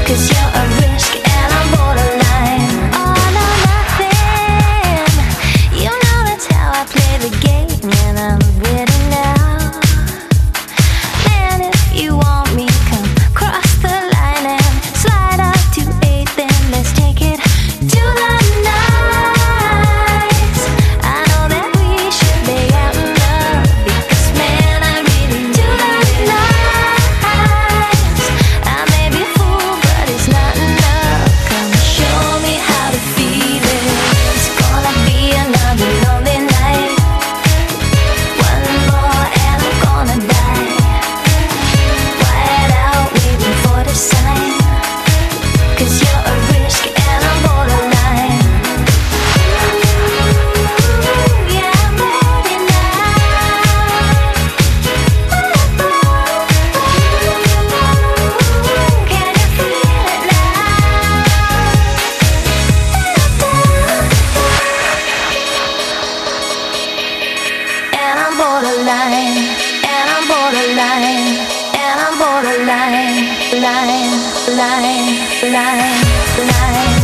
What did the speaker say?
'cause you're a risk and I'm borderline. All or nothing, you know that's how I play the game, and I'm ready now. Man, if you want me, come cross the line and slide up to 8, then let's take it to the night. I know that we should be out in love, because man, I really do the nights. I may be a fool, but it's not enough. Come show me how to feel it. It's gonna be another lonely night. One more and I'm gonna die. Wide out waiting for the sign, 'cause you're a risk and I'm borderline. Yeah, I'm ready now. Can you feel it now? And I'm borderline, and I'm borderline, and I'm borderline, line, line, line, line.